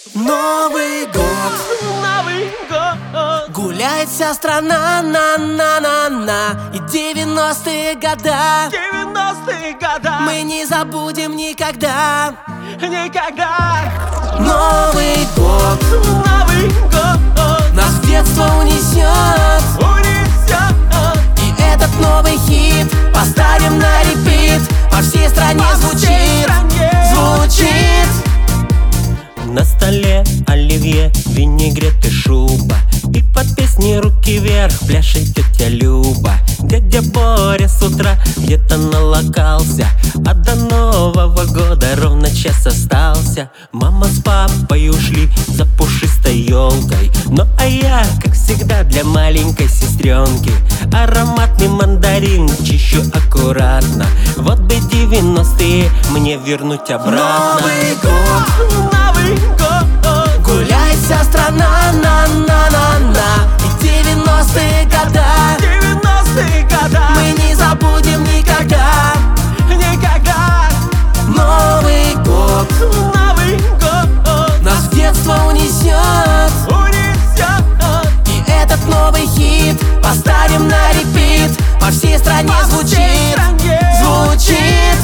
Новый год, Новый год. гуляет вся страна, на-на-на-на. И 90-е года 90-е года. мы не забудем никогда. Никогда. Новый год Новый год. нас в детство унесет. Унесет. И этот новый хит поставим на репит. По всей стране звучит, звучит. На столе оливье, винегрет и шуба. И под песни руки вверх пляшет тетя Люба. Дядя Боря с утра где-то налокался, а до Нового года ровно час остался. Мама с папой ушли за пушистой елкой, ну а я, как всегда, для маленькой сестренки ароматный мандарин чищу аккуратно. Вот бы 90-е мне вернуть обратно. Новый год, Новый год. гуляет вся страна, на-на-на-на. И 90-е года 90-е года. мы не забудем никогда. Никогда. Новый год Новый год. нас в детство унесет. Унесет. И этот новый хит поставим на репит. По всей стране звучит, звучит.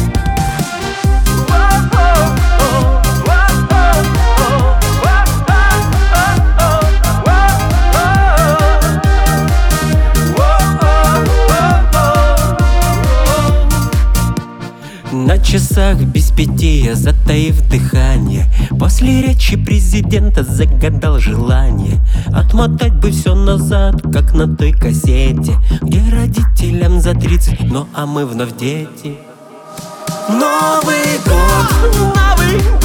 На часах без 5 я, затаив дыхание, после речи президента загадал желание отмотать бы все назад, как на той кассете, где родителям за 30, ну а мы вновь дети. Новый год Новый